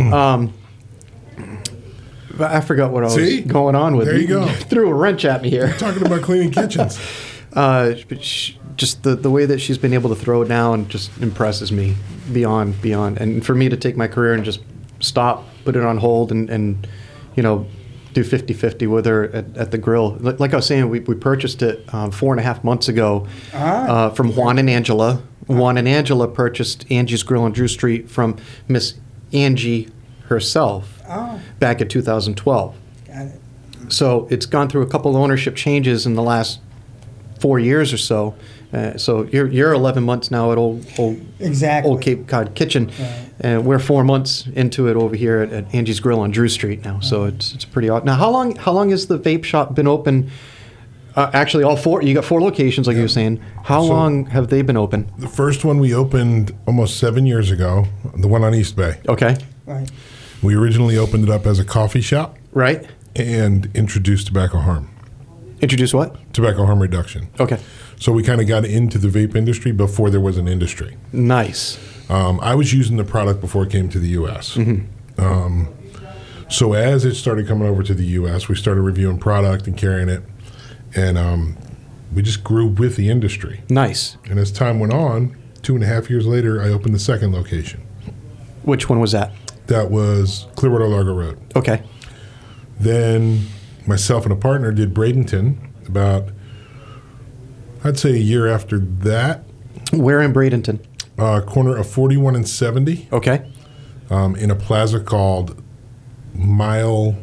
But I forgot what I was See? going on with. There you go. Threw a wrench at me here. Talking about cleaning kitchens. But just the way that she's been able to throw it down just impresses me beyond. And for me to take my career and just stop, put it on hold, and you know, do 50-50 with her at the grill. Like I was saying, we purchased it 4.5 months ago from Juan and Angela. Juan and Angela purchased Angie's Grill on Drew Street from Miss Angie herself back in 2012. Got it. So it's gone through a couple ownership changes in the last 4 years or so. So you're 11 months now at Old Exactly. Cape Cod Kitchen, Right. and we're 4 months into it over here at Angie's Grill on Drew Street now. So it's pretty odd. Now, how long has the vape shop been open? Actually, all 4. You got 4 locations, like you were saying. How So- long have they been open? The first one we opened almost 7 years ago, the one on East Bay. Okay, Right. We originally opened it up as a coffee shop right. and introduced tobacco harm. Introduce what? Tobacco harm reduction. Okay, So we kind of got into the vape industry before there was an industry. nice. I was using the product before it came to the U.S. So as it started coming over to the U.S., we started reviewing product and carrying it, and we just grew with the industry. Nice. And as time went on, 2.5 years later, I opened the second location. Which one was that? That was Clearwater Largo Road. Okay. Then myself and a partner did Bradenton about, I'd say, a year after that. Where in Bradenton? Corner of 41 and 70. Okay. In a plaza called the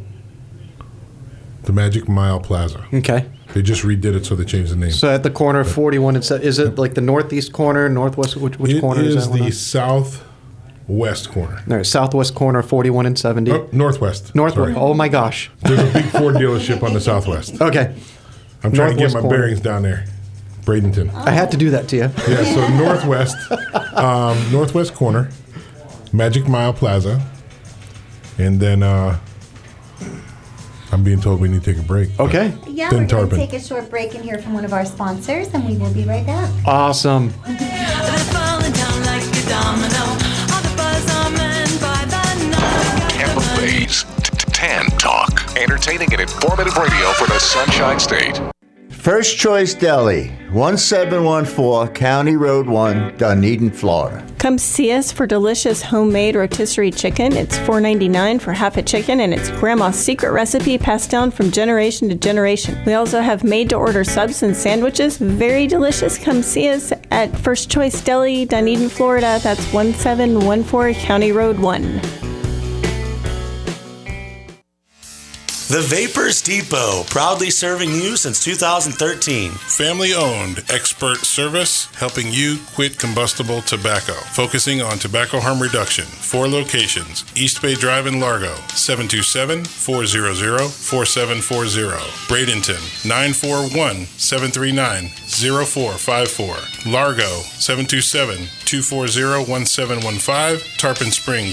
Magic Mile Plaza. Okay. They just redid it, so they changed the name. So at the corner of 41 and 7, is it like the northeast corner, northwest? Which corner is that? It is the southwest corner. All right, southwest corner of 41 and 70. Oh, northwest. Northwest. Sorry. Oh my gosh. There's a big Ford dealership on the southwest. Okay. I'm trying to get Northwest my corner. bearings down there. Bradenton. I had to do that to you. Yeah, so northwest corner, Magic Mile Plaza, and then I'm being told we need to take a break. Okay. Yeah, Then we're going to Tarpon. take a short break and hear from one of our sponsors, and we will be right back. Awesome. Tampa Bay's Tan Talk. Entertaining and informative radio for the Sunshine State. First Choice Deli, 1714 County Road 1, Dunedin, Florida. Come see us for delicious homemade rotisserie chicken. It's $4.99 for half a chicken, and it's Grandma's secret recipe passed down from generation to generation. We also have made-to-order subs and sandwiches. Very delicious. Come see us at First Choice Deli, Dunedin, Florida. That's 1714 County Road 1. The Vapors Depot, proudly serving you since 2013. Family owned, expert service, helping you quit combustible tobacco. Focusing on tobacco harm reduction. 4 locations. East Bay Drive in Largo, 727-400-4740. Bradenton, 941-739-0454. Largo, 727-240-1715. Tarpon Springs,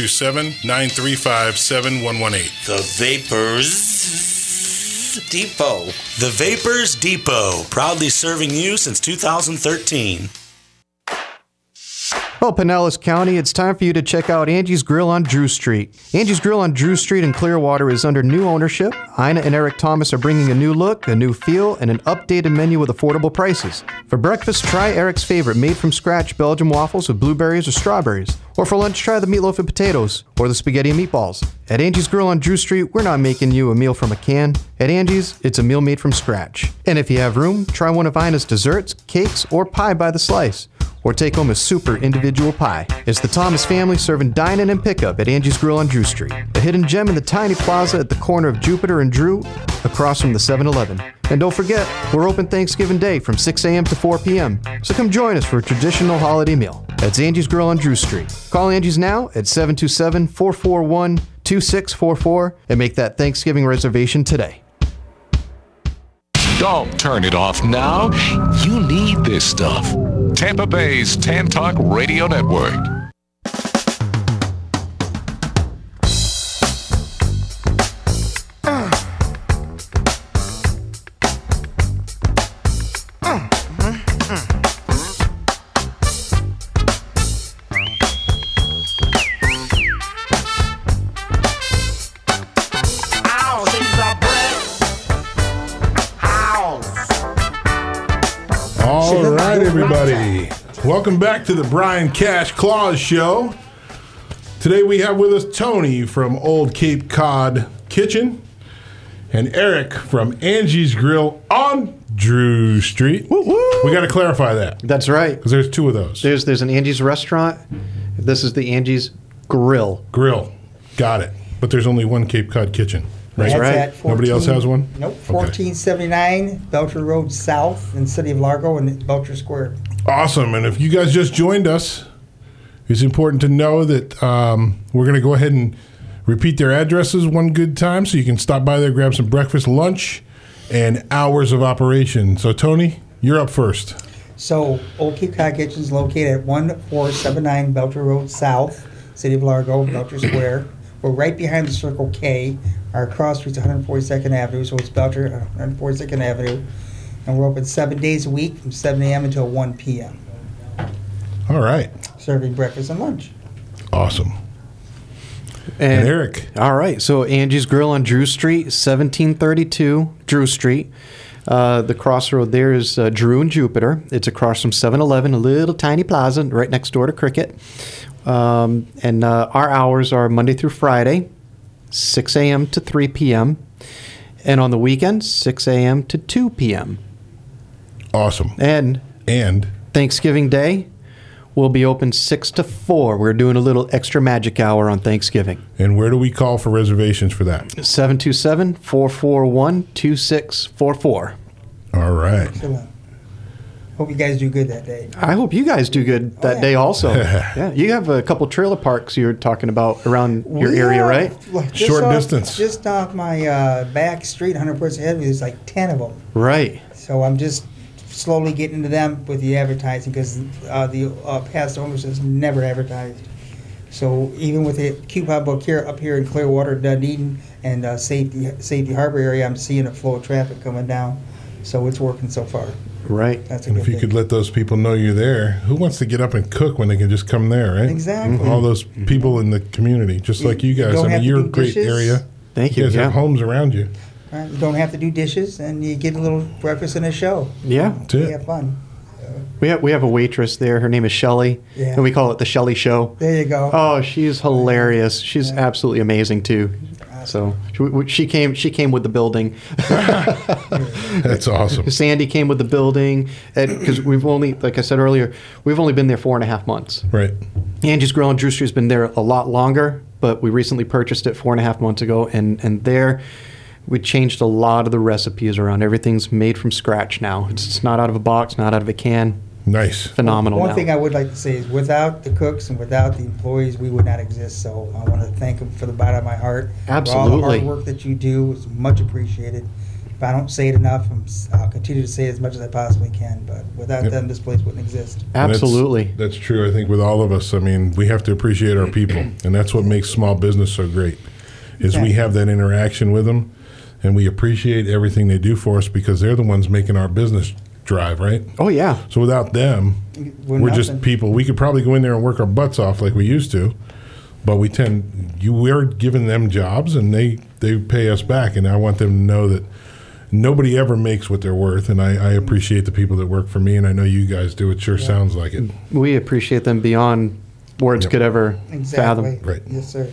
727-935-7118. The Vapors Depot. The Vapors Depot, proudly serving you since 2013. Well, Pinellas County, it's time for you to check out Angie's Grill on Drew Street. Angie's Grill on Drew Street in Clearwater is under new ownership. Ina and Eric Thomas are bringing a new look, a new feel, and an updated menu with affordable prices. For breakfast, try Eric's favorite made-from-scratch Belgian waffles with blueberries or strawberries. Or for lunch, try the meatloaf and potatoes, or the spaghetti and meatballs. At Angie's Grill on Drew Street, we're not making you a meal from a can. At Angie's, it's a meal made from scratch. And if you have room, try one of Ina's desserts, cakes, or pie by the slice. Or take home a super individual pie. It's the Thomas family serving dine-in and pickup at Angie's Grill on Drew Street, a hidden gem in the tiny plaza at the corner of Jupiter and Drew, across from the 7-Eleven. And don't forget, we're open Thanksgiving Day from 6 a.m. to 4 p.m. So come join us for a traditional holiday meal. That's Angie's Grill on Drew Street. Call Angie's now at 727-441-2644 and make that Thanksgiving reservation today. Don't turn it off now. You need this stuff. Tampa Bay's Tan Talk Radio Network. All right, everybody. Welcome back to the Brian Cash Claus Show. Today we have with us Tony from Old Cape Cod Kitchen and Eric from Angie's Grill on Drew Street. Woo-woo. We got to clarify that That's right. because there's 2 of those. There's an Angie's restaurant. This is the Angie's Grill. Grill. Got it. But there's only one Cape Cod Kitchen. Right? That's right. at 14, Nobody else has one? Nope. Okay. 1479 Belcher Road South in the city of Largo and Belcher Square. Awesome. And if you guys just joined us, it's important to know that we're going to go ahead and repeat their addresses one good time so you can stop by there, grab some breakfast, lunch, and hours of operation. So, Tony, you're up first. So, Old Cape Cod Kitchen is located at 1479 Belcher Road South, city of Largo, Belcher Square. We're right behind the Circle K. Our cross street's 142nd Avenue, so it's Belcher, 142nd Avenue. And we're open 7 days a week from 7 a.m. until 1 p.m. All right. Serving breakfast and lunch. Awesome. And Eric. All right. So Angie's Grill on Drew Street, 1732 Drew Street. The crossroad there is Drew and Jupiter. It's across from 7-Eleven, a little tiny plaza right next door to Cricket. And our hours are Monday through Friday, 6 a.m. to 3 p.m. And on the weekends, 6 a.m. to 2 p.m. Awesome. And Thanksgiving Day, we'll be open 6 to 4. We're doing a little extra magic hour on Thanksgiving. And where do we call for reservations for that? 727-441-2644. All right. Excellent. Hope you guys do good that day. I hope you guys do good that day also. Yeah, you have a couple trailer parks you're talking about around your area, right? Short distance. Just off my back street, 100 Ports ahead, there's like 10 of them. Right. So I'm just slowly getting into them with the advertising because the past owners has never advertised. So even with the coupon book here up here in Clearwater, Dunedin, and Safety Harbor area, I'm seeing a flow of traffic coming down. So it's working so far. Right. That's a And good if you thing. could let those people know you're there, who wants to get up and cook when they can just come there, right? Exactly. All those people in the community, just like you guys. don't I have mean, to you're a do great dishes. area. Thank You you. guys have homes around you. Right? You don't have to do dishes, and you get a little breakfast and a show. Yeah. That's You it. have fun. We have a waitress there. Her name is Shelly, Yeah. and we call it the Shelly Show. There you go. Oh, she's hilarious. She's absolutely amazing too. So she came with the building. That's awesome. Sandy came with the building because we've only, like I said earlier, we've only been there 4.5 months. Right. Angie's Grill on Drew Street has been there a lot longer, but we recently purchased it 4.5 months ago, and there we changed a lot of the recipes around. Everything's made from scratch now. It's not out of a box, not out of a can. Nice. Phenomenal. One now. thing I would like to say is without the cooks and without the employees, we would not exist. So I want to thank them for the bottom of my heart. For all the Absolutely. hard work that you do is much appreciated. If I don't say it enough, I'll continue to say it as much as I possibly can. But without them, this place wouldn't exist. Absolutely. That's true. I think with all of us, I mean, we have to appreciate our people, and that's what makes small business so great. Is we have that interaction with them, and we appreciate everything they do for us because they're the ones making our business drive, right? Oh yeah. So without them, we're just nothing. people. We could probably go in there and work our butts off like we used to, but we're giving them jobs and they pay us back, and I want them to know that nobody ever makes what they're worth, and I appreciate the people that work for me, and I know you guys do. It sure sounds like it. We appreciate them beyond words could ever fathom. Right. Yes, sir.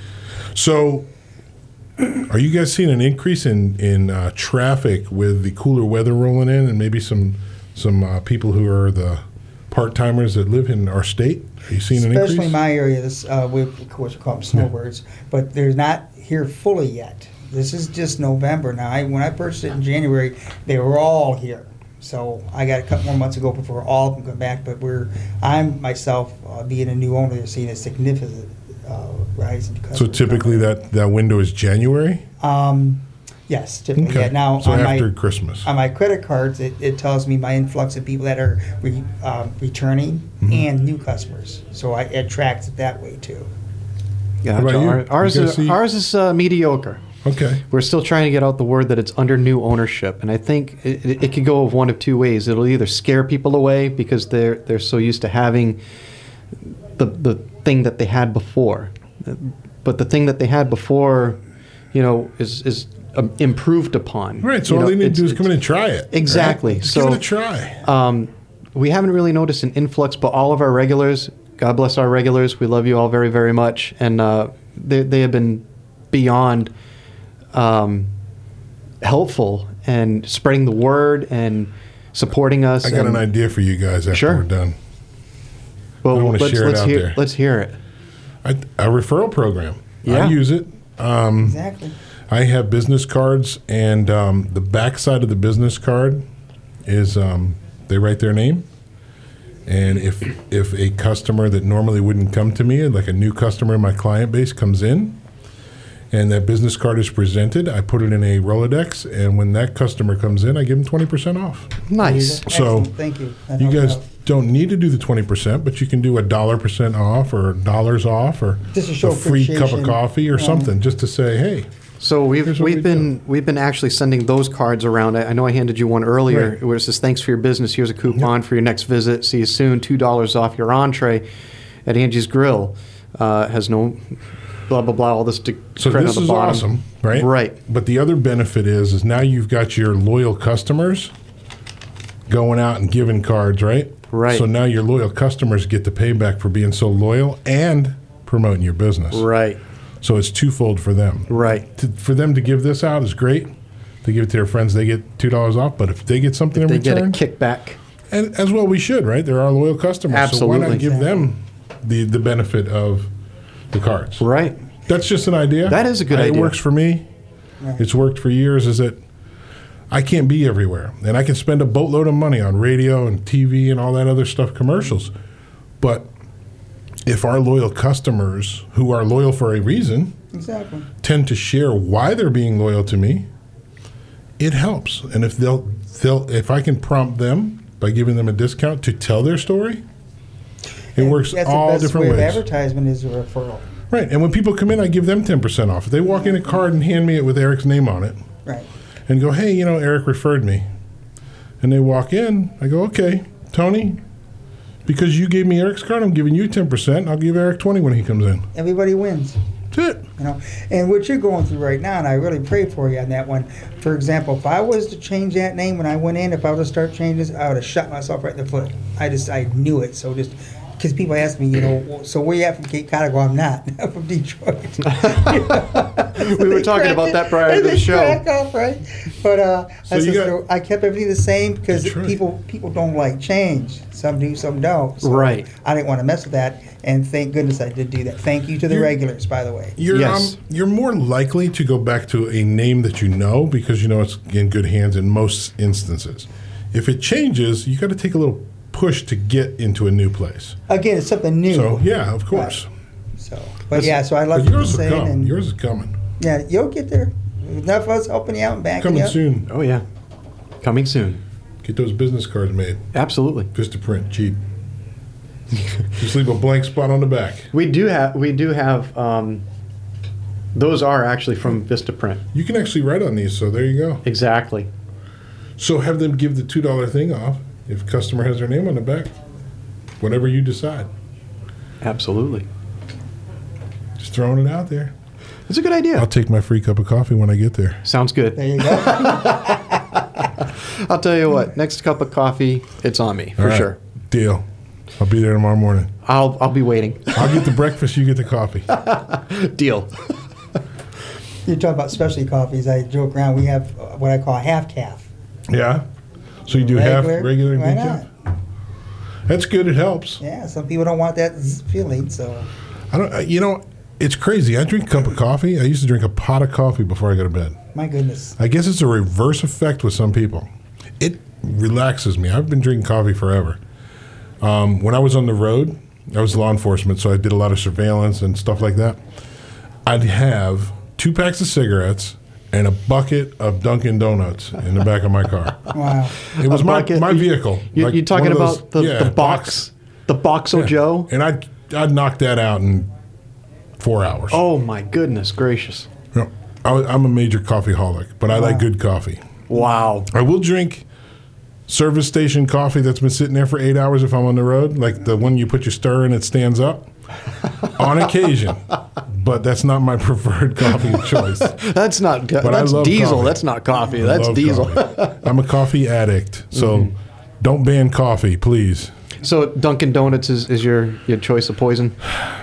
So, are you guys seeing an increase in traffic with the cooler weather rolling in, and maybe some people who are the part-timers that live in our state? Are you seeing an increase? Especially in my area, we of course call them snowbirds, but they're not here fully yet. This is just November now. When I purchased it in January, they were all here. So I got a couple more months to go before all of them come back. But I'm myself, being a new owner, seeing a significant rise in customers. So typically that window is January? Yes, typically. Okay. Yeah. Now So on after my, Christmas. On my credit cards, it tells me my influx of people that are returning and new customers. So it tracks it that way too. Yeah, How about you? ours You guys see- is mediocre. Okay. We're still trying to get out the word that it's under new ownership, and I think it could go of one of two ways. It'll either scare people away because they're so used to having the thing that they had before, but the thing that they had before, is improved upon. Right. So all they need to do is come in and try it. Exactly. Right? Just So give it a try. we haven't really noticed an influx, but all of our regulars, God bless our regulars, we love you all very, very much, and they have been beyond helpful and spreading the word and supporting us. I got an idea for you guys after Sure. we're done. Well, I wanna share it out hear, there. Let's hear it. A referral program. Yeah. I use it. Exactly. I have business cards, and the back side of the business card is they write their name. And if a customer that normally wouldn't come to me, like a new customer in my client base, comes in, and that business card is presented, I put it in a Rolodex, and when that customer comes in, I give them 20% off. Nice. So Excellent. Thank you. That you helps guys out. don't need to do the 20%, but you can do $1% off or $dollars off or Just to show a free cup of appreciation. coffee or something, just to say, hey. So Here's what we we've been actually sending those cards around. I know I handed you one earlier. Right. Where it says thanks for your business. Here's a coupon for your next visit. See you soon. $2 off your entree at Angie's Grill. Has no blah blah blah. All this So credit this on is the bottom. awesome, right? Right. But the other benefit is now you've got your loyal customers going out and giving cards, right? Right. So now your loyal customers get the payback for being so loyal and promoting your business. Right. So it's twofold for them. Right. For them to give this out is great. They give it to their friends, they get $2 off. But if they get something in They return, get a kickback. and as well we should, right? They're our loyal customers. Absolutely. So why not give them the benefit of the cards? Right. That's just an idea. That is a good idea. It works for me. Right. It's worked for years. Is that I can't be everywhere, and I can spend a boatload of money on radio and TV and all that other stuff, commercials. But if our loyal customers, who are loyal for a reason, Exactly. tend to share why they're being loyal to me, it helps. And if if I can prompt them by giving them a discount to tell their story, it works That's all the best different way ways. of advertisement is a referral. Right, and when people come in, I give them 10% off. If they walk in a card and hand me it with Eric's name on it, Right. and go, hey, Eric referred me, and they walk in, I go, okay, Tony, because you gave me Eric's card, I'm giving you 10%. I'll give Eric 20 when he comes in. Everybody wins. That's it. And what you're going through right now, and I really pray for you on that one. For example, if I was to change that name when I went in, if I was to start changing this, I would have shot myself right in the foot. I knew it. So just because people ask me, so where you at from Cape Cod? I go, I'm not. I'm from Detroit. We were talking about that prior to the show. Crack off, right? But I kept everything the same because That's right. people don't like change. Some do, some don't. So Right. I didn't want to mess with that, and thank goodness I did do that. Thank you to the regulars, by the way. You're more likely to go back to a name that you know because you know it's in good hands in most instances. If it changes, you got to take a little push to get into a new place. Again, it's something new. So yeah, of course. So, so I love but what you're yours will saying. come. And Yours is coming. yeah, you'll get there. Enough of us helping you out and backing Coming you up. soon. Oh yeah, coming soon. Get those business cards made. Absolutely. Vistaprint, cheap. Just leave a blank spot on the back. We do have. Those are actually from Vistaprint. You can actually write on these, so there you go. Exactly. So have them give the $2 thing off if customer has their name on the back. Whatever you decide. Absolutely. Just throwing it out there. It's a good idea. I'll take my free cup of coffee when I get there. Sounds good. There you go. I'll tell you what. Next cup of coffee, it's on me for All right. sure. Deal. I'll be there tomorrow morning. I'll be waiting. I'll get the breakfast. You get the coffee. Deal. You talk about specialty coffees. I joke around. We have what I call half calf. Yeah. So you do regular and Why decaf? That's good. It helps. Yeah. Some people don't want that feeling. So I don't. It's crazy. I drink a cup of coffee. I used to drink a pot of coffee before I go to bed. my goodness. I guess it's a reverse effect with some people. It relaxes me. I've been drinking coffee forever. When I was on the road, I was law enforcement, so I did a lot of surveillance and stuff like that. I'd have 2 packs of cigarettes and a bucket of Dunkin' Donuts in the back of my car. Wow. It was my vehicle. You're talking about the box? The Boxo Joe? And I'd knock that out in 4 hours. Oh, my goodness gracious. No, I'm a major coffee holic, but I like good coffee. Wow. I will drink service station coffee that's been sitting there for 8 hours if I'm on the road, like the one you put your stir in, it stands up, on occasion. But that's not my preferred coffee choice. That's not. But that's I love diesel. coffee. That's not coffee. I That's love diesel. coffee. I'm a coffee addict, so don't ban coffee, please. So Dunkin' Donuts is your choice of poison?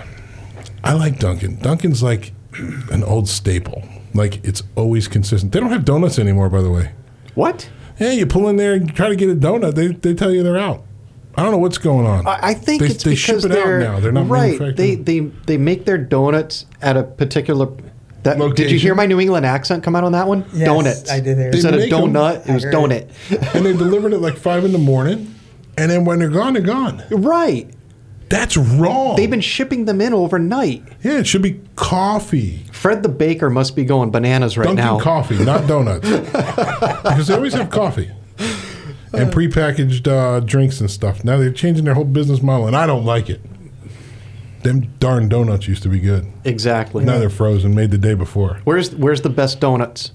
I like Dunkin'. Dunkin's like an old staple. Like, it's always consistent. They don't have donuts anymore, by the way. What? Yeah, you pull in there and try to get a donut. They tell you they're out. I don't know what's going on. I think it's they because ship it out now. They're not right. manufacturing. They make their donuts at a particular. Did you hear my New England accent come out on that one? Yes, Donut. I did hear. Instead of make 'em. donut, it was heard donut. And they delivered at like 5 in the morning, and then when they're gone, they're gone. Right. That's wrong. They've been shipping them in overnight. Yeah, it should be coffee. Fred the baker must be going bananas right Dunkin' now. coffee, not donuts. Because they always have coffee. And prepackaged drinks and stuff. Now they're changing their whole business model, and I don't like it. Them darn donuts used to be good. Exactly. Now they're frozen, made the day before. Where's the best donuts?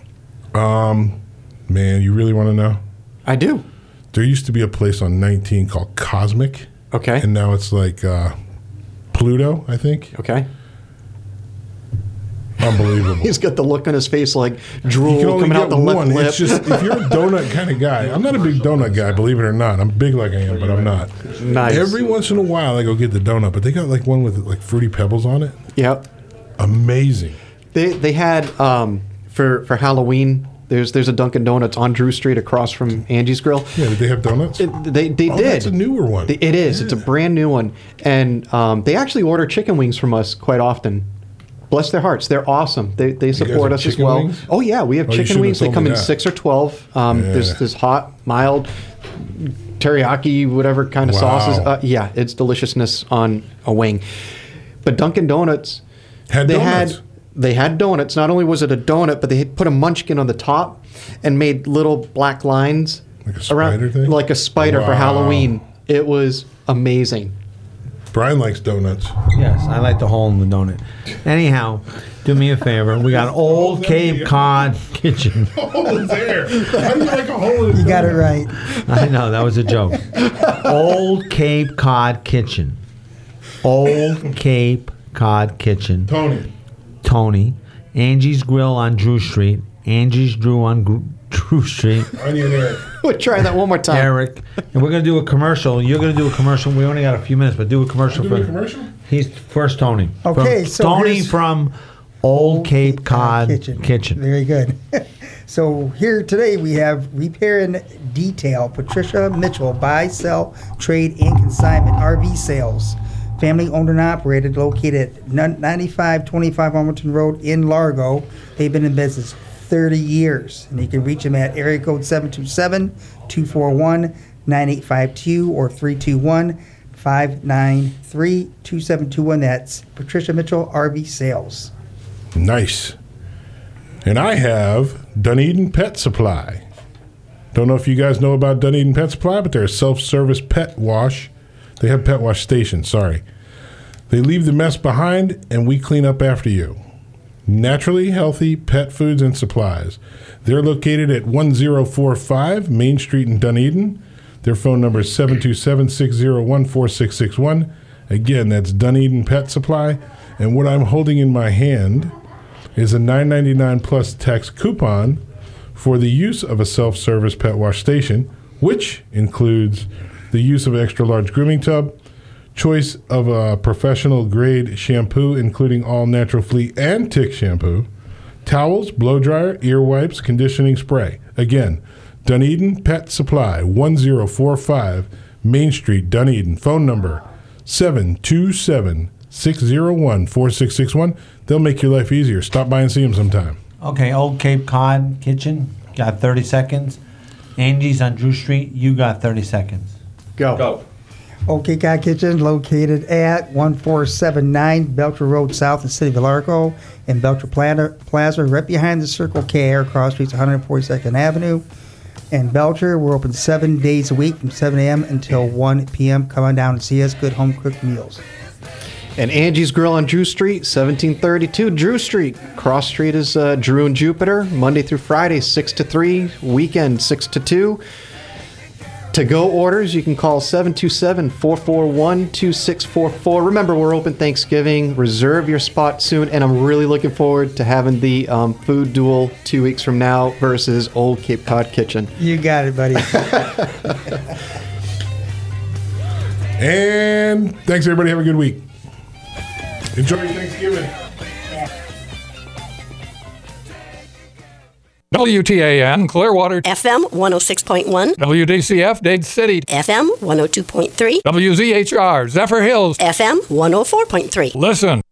Man, you really want to know? I do. There used to be a place on 19 called Cosmic. Okay. And now it's like Pluto, I think. Okay. Unbelievable. He's got the look on his face like You can drool only coming out get the left one. lip. It's just, if you're a donut kind of guy, I'm not a big donut guy, believe it or not. I'm big like I am, but I'm not. Nice. Every once in a while, I go get the donut, but they got like one with like Fruity Pebbles on it. Yep. Amazing. They had for Halloween. There's a Dunkin' Donuts on Drew Street across from Angie's Grill. Yeah, did they have donuts? They did. That's a newer one. It is. It's a brand new one, and they actually order chicken wings from us quite often. Bless their hearts, they're awesome. They support have us as chicken well. wings? Oh yeah, we have Oh, you chicken shouldn't wings. have They told come me in that. 6 or 12. There's hot, mild, teriyaki, whatever kind of Wow. sauces. Yeah, it's deliciousness on a wing. But Dunkin' Donuts Had donuts. They had donuts. Not only was it a donut, but they had put a munchkin on the top and made little black lines Like a spider thing? like a spider for Wow. Halloween. It was amazing. Brian likes donuts. Yes, I like the hole in the donut. Anyhow, do me a favor. We got Old Cape Cod Kitchen. Hole is there. How do you like a hole in You got it right. I know, that was a joke. Old Cape Cod Kitchen. Old Cape Cod Kitchen. Tony. Angie's Grill on Drew Street. Angie's Drew on Drew Street. Onion Eric. We'll try that one more time. Eric. And we're going to do a commercial. You're going to do a commercial. We only got a few minutes, but do a commercial. Doing a commercial? He's first Tony. Okay, From so Tony here's- from Old Cape Cod Kitchen. Very good. So here today we have Repair and Detail, Patricia Mitchell, buy, sell, trade, and consignment RV sales. Family owned and operated, located at 9525 Almerton Road in Largo. They've been in business 30 years. And you can reach them at area code 727-241-9852 or 321-593-2721. That's Patricia Mitchell RV Sales. Nice. And I have Dunedin Pet Supply. Don't know if you guys know about Dunedin Pet Supply, but they're a self-service pet wash. They have pet wash stations, sorry. They leave the mess behind, and we clean up after you. Naturally healthy pet foods and supplies. They're located at 1045 Main Street in Dunedin. Their phone number is 727-601-4661. Again, that's Dunedin Pet Supply. And what I'm holding in my hand is a $9.99 plus tax coupon for the use of a self-service pet wash station, which includes the use of an extra large grooming tub, choice of a professional grade shampoo, including all natural flea and tick shampoo, towels, blow dryer, ear wipes, conditioning spray. Again, Dunedin Pet Supply, 1045 Main Street, Dunedin. Phone number 727-601-4661. They'll make your life easier. Stop by and see them sometime. Okay, Old Cape Cod Kitchen. Got 30 seconds. Angie's on Drew Street. You got 30 seconds. Go. OK Cod Kitchen, located at 1479 Belcher Road South in the city of Largo, and Belcher Plaza, right behind the Circle K, across streets 142nd Avenue. And Belcher, we're open 7 days a week from 7 a.m. until 1 p.m. Come on down and see us. Good home-cooked meals. And Angie's Grill on Drew Street, 1732 Drew Street. Cross Street is Drew and Jupiter, Monday through Friday, 6 to 3, weekend 6 to 2. To-go orders, you can call 727-441-2644. Remember, we're open Thanksgiving. Reserve your spot soon, and I'm really looking forward to having the food duel 2 weeks from now versus Old Cape Cod Kitchen. You got it, buddy. And thanks, everybody. Have a good week. Enjoy your Thanksgiving. WTAN Clearwater, FM 106.1, WDCF Dade City, FM 102.3, WZHR Zephyr Hills, FM 104.3. Listen.